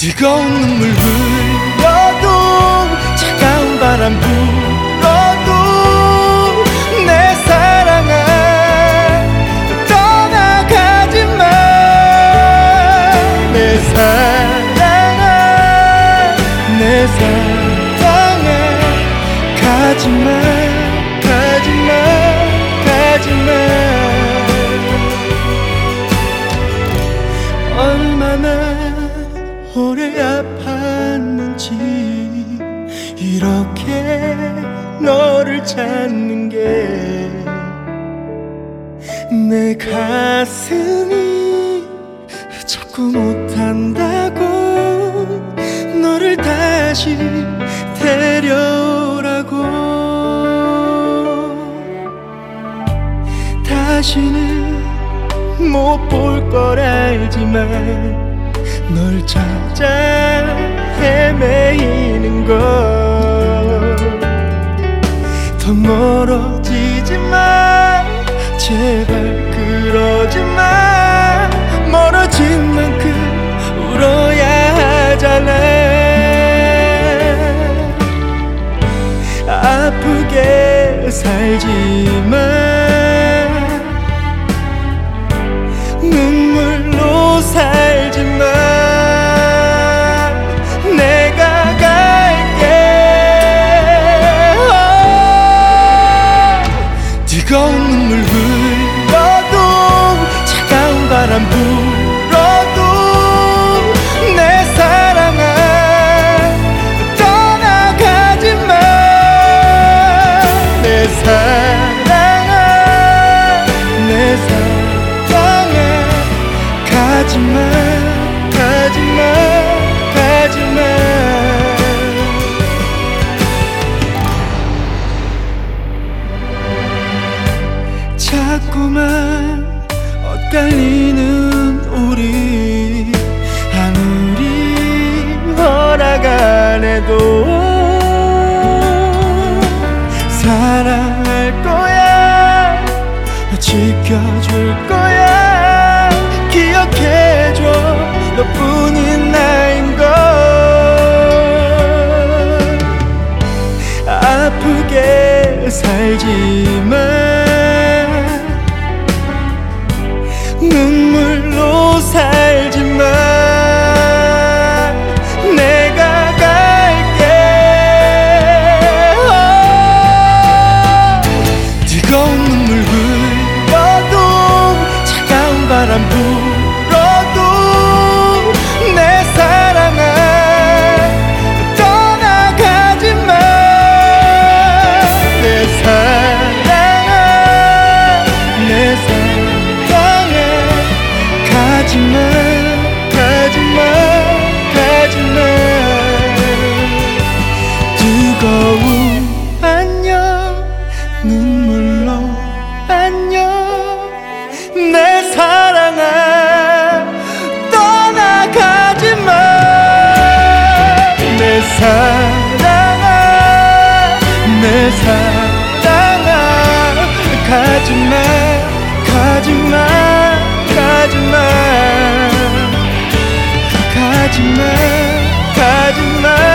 뜨거운 눈물 흘려도 차가운 바람 불어도 내 사랑아 떠나가지마. 내 사랑아 내 사랑아 가지마 가지마 가지마. 얼마나 오래 아팠는지 이렇게 너를 찾는 게 내 가슴이 자꾸 못한다고 너를 다시 데려오라고. 다시는 못 볼 걸 알지만 널 찾아 헤매이는 걸. 더 멀어지지 마 제발 그러지 마. 멀어진 만큼 울어야 하잖아. 아프게 살지만 눈물로 살지마. 내가 갈게. 뜨거운 눈물 흘려도 차가운 바람 불어도 내 사랑아 떠나가지마. 내 사랑아 내 사랑아 가지마 가지마 가지마. 자꾸만 엇갈리는 우리 아무리 허락 안 해도 사랑할 거야 지켜줄 거야. 기억해줘 너뿐인 나인 걸. 아프게 살지만 눈물로 살지마. 내가 갈게. 뜨거운 눈물 흘려도 차가운 바람 불어도 내 사랑아 떠나가지마. 내 사랑아 내 사랑아 가지마 가지마 가지마. 뜨거운 안녕 눈물로 안녕. 내 사랑아 떠나가지마. 내 사랑아 내 사랑아 가지마 가지마 가지마 가지마 가지마.